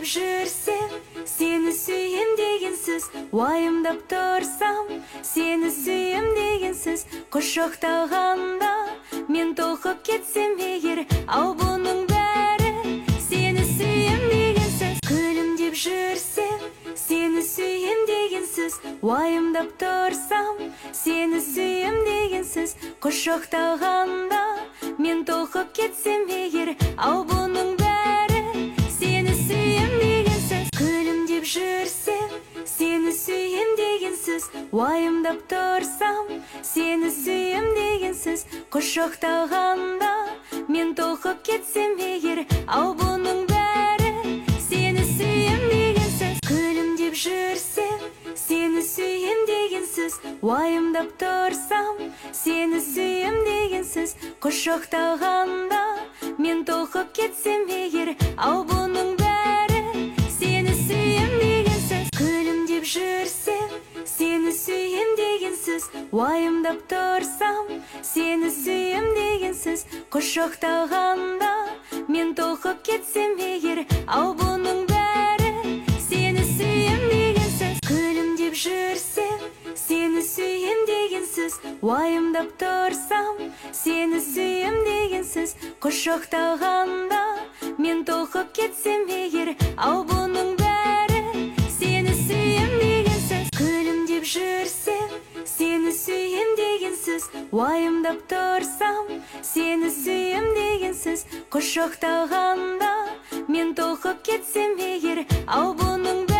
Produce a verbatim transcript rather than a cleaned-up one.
деп жүрсем, сені сүйем деген сөз. Уайымдап тұрсам, сені сүйем деген сөз. Құшақтағанда мен толқып кетсем егер, ал бұның бәрі сені сүйем деген сөз. Күлімдеп жүрсем, сені сүйем деген сөз. Уайымдап тұрсам, сені сүйем деген сөз. Құшақтағанда мен толқып кетсем егер, ал бұның бәрі сені сүйем деген сөз. Күлімдеп жүрсем, сені сүйем деген сөз. Уайымдап тұрсам, сені сүйем деген сөз. Құшақтағанда мен толқып кетсем егер, ал бұның бәрі сені сүйем деген сөз. Күлімдеп жүрсем, сені сүйем деген сөз. Уайымдап тұрсам, сені сүйем деген сөз. Құшақтағанда мен толқып кетсем егер, ал бұның бәрі сені сүйем деген сөз. Күлімдеп жүрсем, сені сүйем деген сөз. Уайымдап тұрсам, сені сүйем деген сөз. Құшақтағанда мен толқып кетсем егер, ал бұның бәрі сені сүйем деген сөз. Күлімдеп жүрсем, сені сүйем деген сөз. Уайымдап тұрсам, сені сүйем деген сөз. Құшақтағанда мен толқып кетсем егер, ал бұның бәрі сені сүйем деген сөз. Күлімдеп жүрсем, сені сүйем деген сөз. Уайымдап тұрсам, сені сүйем деген сөз. Құшақтағанда мен толқып кетсем егер, ал бұның